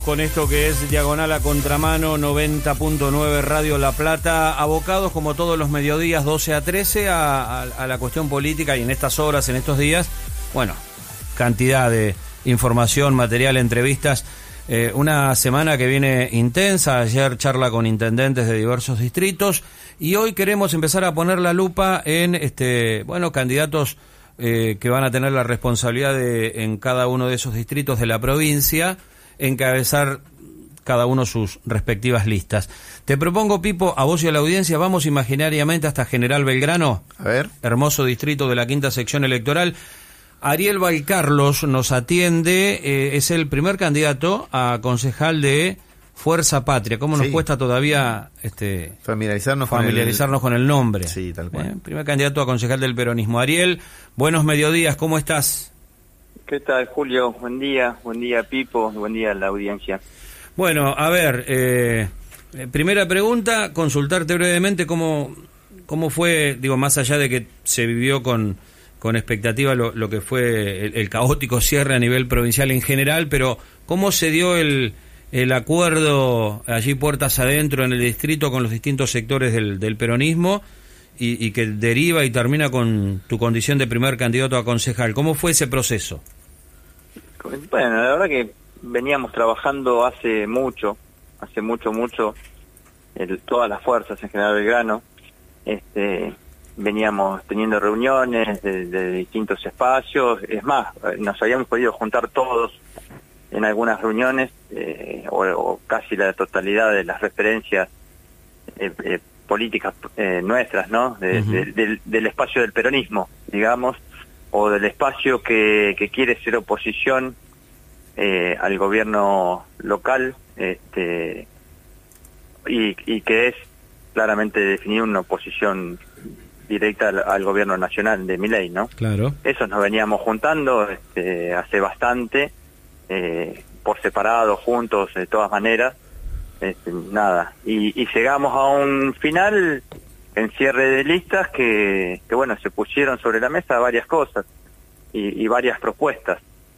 Con esto que es Diagonal a Contramano, 90.9 Radio La Plata, abocados como todos los mediodías 12 a 13 a la cuestión política, y en estas horas, en estos días, bueno, cantidad de información, material, entrevistas, una semana que viene intensa. Ayer charla con intendentes de diversos distritos y hoy queremos empezar a poner la lupa en candidatos que van a tener la responsabilidad de, en cada uno de esos distritos de la provincia, encabezar cada uno sus respectivas listas. Te propongo, Pipo, a vos y a la audiencia, vamos imaginariamente hasta General Belgrano, a ver, hermoso distrito de la quinta sección electoral. Ariel Valcarlos nos atiende, es el primer candidato a concejal de Fuerza Patria. ¿Cómo nos cuesta todavía familiarizarnos con el nombre? Sí, tal cual. Primer candidato a concejal del peronismo. Ariel, buenos mediodías, ¿cómo estás? ¿Qué tal, Julio? Buen día Pipo, buen día a la audiencia. Bueno, a ver, primera pregunta, consultarte brevemente cómo fue, digo, más allá de que se vivió con expectativa lo que fue el caótico cierre a nivel provincial en general, pero cómo se dio el acuerdo allí puertas adentro en el distrito con los distintos sectores del peronismo y que deriva y termina con tu condición de primer candidato a concejal. ¿Cómo fue ese proceso? Bueno, la verdad que veníamos trabajando hace mucho, todas las fuerzas en General Belgrano, veníamos teniendo reuniones de distintos espacios. Es más, nos habíamos podido juntar todos en algunas reuniones, o casi la totalidad de las referencias políticas nuestras, ¿no? Del espacio del peronismo, digamos, o del espacio que quiere ser oposición al gobierno local, y que es claramente definir una oposición directa al gobierno nacional de Milei, ¿no? Claro. Eso nos veníamos juntando hace bastante, por separado, juntos, de todas maneras, y llegamos a un final en cierre de listas que bueno, se pusieron sobre la mesa varias cosas y varias propuestas.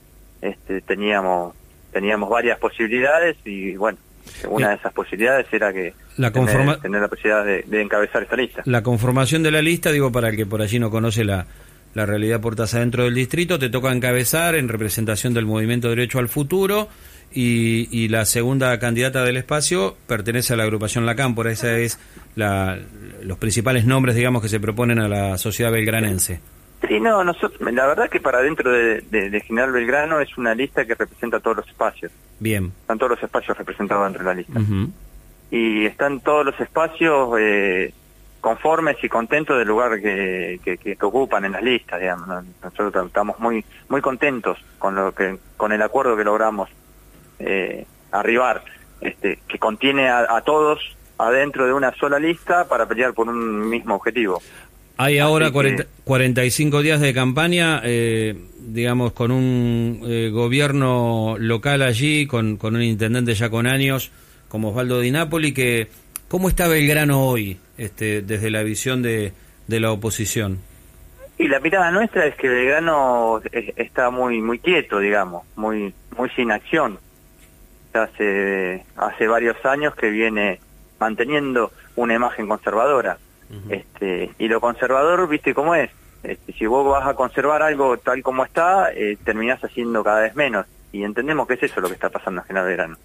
Teníamos varias posibilidades y bueno, una de esas posibilidades era que tener la posibilidad de encabezar esta lista. La conformación de la lista, digo, para el que por allí no conoce la realidad puertas adentro del distrito, te toca encabezar en representación del Movimiento Derecho al Futuro, y la segunda candidata del espacio pertenece a la agrupación La Cámpora. Esa es los principales nombres, digamos, que se proponen a la sociedad belgranense. Sí, no, la verdad que para dentro de General Belgrano es una lista que representa todos los espacios. Bien. Están todos los espacios representados dentro de la lista. Uh-huh. Y están todos los espacios conformes y contentos del lugar que ocupan en las listas, digamos, ¿no? Nosotros estamos muy muy contentos con el acuerdo que logramos arribar, que contiene a todos adentro de una sola lista para pelear por un mismo objetivo. Hay ahora 45 días de campaña, digamos, con un gobierno local allí, con un intendente ya con años, como Osvaldo Di Napoli, que ¿cómo está Belgrano hoy, desde la visión de la oposición? Y la mirada nuestra es que Belgrano está muy muy quieto, digamos, muy sin acción. Hace varios años que viene manteniendo una imagen conservadora. Uh-huh. Y lo conservador, viste cómo es, si vos vas a conservar algo tal como está, terminás haciendo cada vez menos, y entendemos que es eso lo que está pasando en General Belgrano.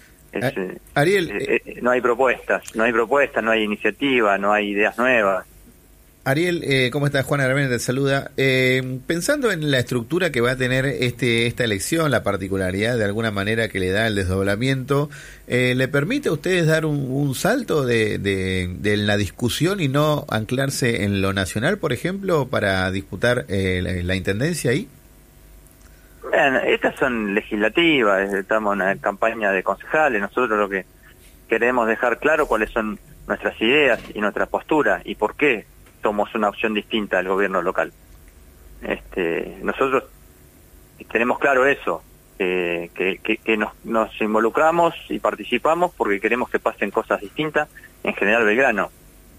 Ariel, no hay propuestas, no hay iniciativa, no hay ideas nuevas. Ariel, ¿cómo estás? Juan Aravena te saluda. Pensando en la estructura que va a tener esta elección, la particularidad de alguna manera que le da el desdoblamiento, ¿le permite a ustedes dar un salto de la discusión y no anclarse en lo nacional, por ejemplo, para disputar la intendencia ahí? Bueno, estas son legislativas, estamos en una campaña de concejales. Nosotros lo que queremos dejar claro cuáles son nuestras ideas y nuestra postura y por qué somos una opción distinta al gobierno local. Nosotros tenemos claro eso, que nos involucramos y participamos porque queremos que pasen cosas distintas en General Belgrano.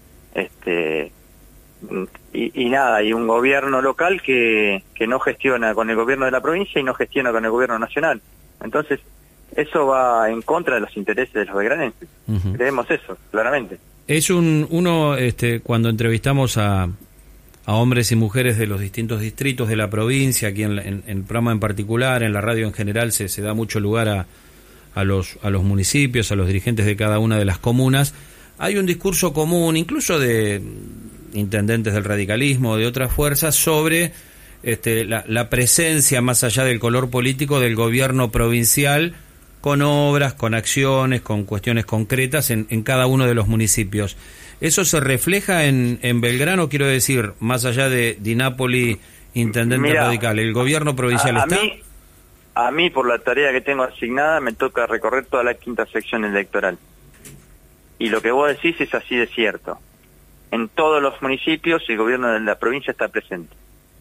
Y un gobierno local que no gestiona con el gobierno de la provincia y no gestiona con el gobierno nacional. Entonces, eso va en contra de los intereses de los belgranenses. Creemos eso, claramente. Es cuando entrevistamos a hombres y mujeres de los distintos distritos de la provincia, aquí en el programa en particular, en la radio en general, se da mucho lugar a los municipios, a los dirigentes de cada una de las comunas. Hay un discurso común, incluso de intendentes del radicalismo, de otras fuerzas, sobre la presencia, más allá del color político, del gobierno provincial, con obras, con acciones, con cuestiones concretas en cada uno de los municipios. ¿Eso se refleja en Belgrano? Quiero decir, más allá de Di Napoli, intendente radical, ¿el gobierno provincial está? A mí, por la tarea que tengo asignada, me toca recorrer toda la quinta sección electoral. Y lo que vos decís es así de cierto. En todos los municipios el gobierno de la provincia está presente.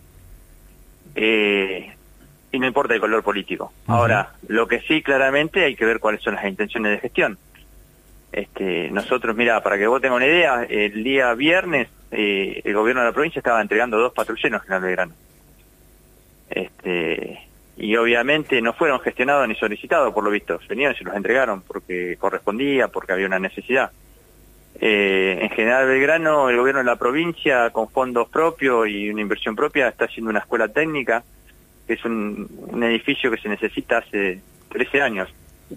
Y no importa el color político. Ahora, lo que sí claramente hay que ver cuáles son las intenciones de gestión. Nosotros, mira, para que vos tengas una idea, el día viernes el gobierno de la provincia estaba entregando 2 patrulleros en Belgrano. Y obviamente no fueron gestionados ni solicitados, por lo visto. Venían y se los entregaron porque correspondía, porque había una necesidad. En General Belgrano, el gobierno de la provincia, con fondos propios y una inversión propia, está haciendo una escuela técnica, que es un edificio que se necesita hace 13 años.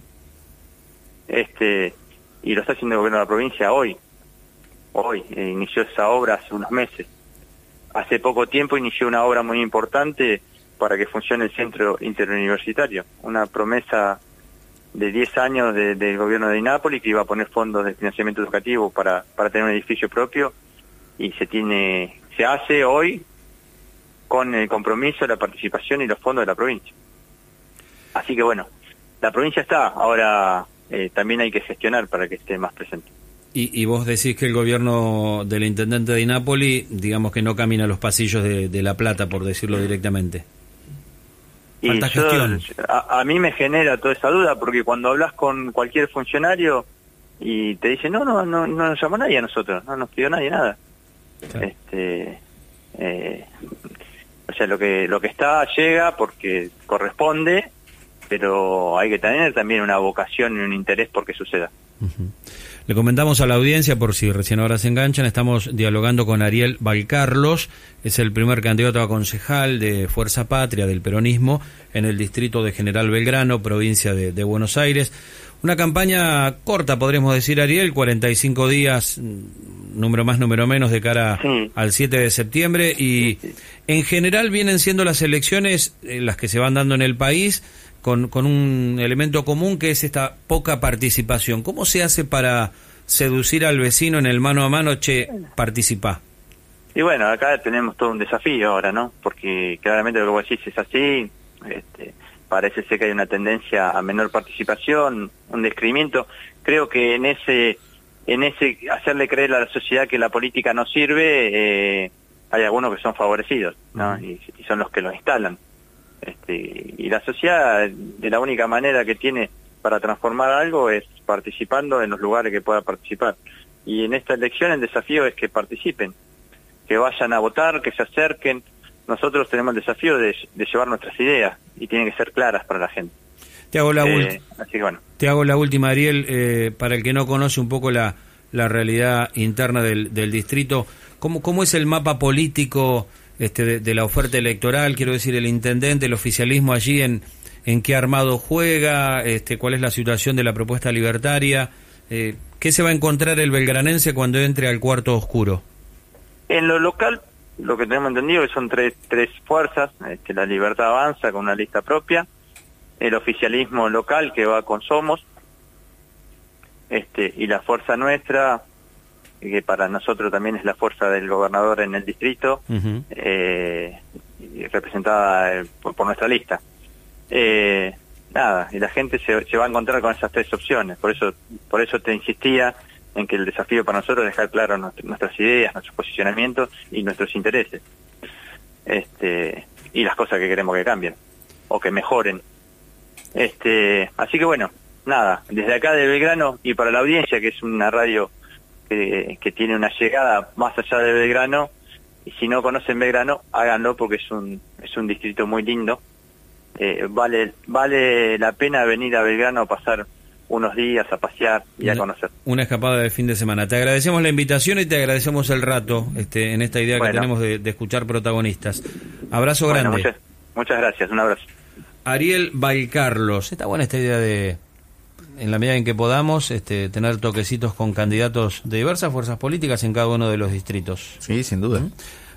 Y lo está haciendo el gobierno de la provincia hoy. Inició esa obra hace unos meses. Hace poco tiempo inició una obra muy importante para que funcione el centro interuniversitario. Una promesa de 10 años del gobierno de Di Napoli, que iba a poner fondos de financiamiento educativo para tener un edificio propio, y se hace hoy con el compromiso, la participación y los fondos de la provincia. Así que bueno, la provincia está, ahora también hay que gestionar para que esté más presente. Y vos decís que el gobierno del intendente de Di Napoli, digamos que no camina los pasillos de La Plata, por decirlo directamente. Falta gestión. A mí me genera toda esa duda, porque cuando hablas con cualquier funcionario y te dicen, no nos llamó nadie a nosotros, no nos pidió nadie nada. Claro. O sea, lo que está llega porque corresponde, pero hay que tener también una vocación y un interés por que suceda. Le comentamos a la audiencia, por si recién ahora se enganchan, estamos dialogando con Ariel Valcarlos, es el primer candidato a concejal de Fuerza Patria del peronismo en el distrito de General Belgrano, provincia de Buenos Aires. Una campaña corta, podríamos decir, Ariel, 45 días, número más, número menos, de cara al 7 de septiembre, y en general vienen siendo las elecciones las que se van dando en el país, con un elemento común que es esta poca participación. ¿Cómo se hace para seducir al vecino en el mano a mano? Che, participá. Y bueno, acá tenemos todo un desafío ahora, ¿no? Porque claramente lo que vos decís es así, parece ser que hay una tendencia a menor participación, un descreimiento. Creo que en ese hacerle creer a la sociedad que la política no sirve, hay algunos que son favorecidos, ¿no? Y son los que lo instalan. Y la sociedad, de la única manera que tiene para transformar algo es participando en los lugares que pueda participar. Y en esta elección el desafío es que participen, que vayan a votar, que se acerquen. Nosotros tenemos el desafío de llevar nuestras ideas y tienen que ser claras para la gente. Te hago la así que bueno. Te hago la última, Ariel, para el que no conoce un poco la realidad interna del distrito. ¿Cómo es el mapa político de la oferta electoral? Quiero decir, el intendente, el oficialismo allí, en qué armado juega, cuál es la situación de la propuesta libertaria, ¿qué se va a encontrar el belgranense cuando entre al cuarto oscuro? En lo local, lo que tenemos entendido que son tres fuerzas, la Libertad Avanza con una lista propia, el oficialismo local que va con Somos, y la fuerza nuestra, que para nosotros también es la fuerza del gobernador en el distrito, representada por nuestra lista. Y la gente se va a encontrar con esas tres opciones. Por eso te insistía en que el desafío para nosotros es dejar claro nuestras ideas, nuestros posicionamientos y nuestros intereses. Y las cosas que queremos que cambien o que mejoren. Así que bueno, nada, desde acá de Belgrano y para la audiencia, que es una radio que tiene una llegada más allá de Belgrano, y si no conocen Belgrano, háganlo porque es un distrito muy lindo, vale la pena venir a Belgrano a pasar unos días a pasear y a conocer. Una escapada de fin de semana. Te agradecemos la invitación y te agradecemos el rato en esta idea que tenemos de escuchar protagonistas. Abrazo grande. Muchas gracias, un abrazo. Ariel Valcarlos. Está buena esta idea de, en la medida en que podamos, tener toquecitos con candidatos de diversas fuerzas políticas en cada uno de los distritos. Sí, sin duda.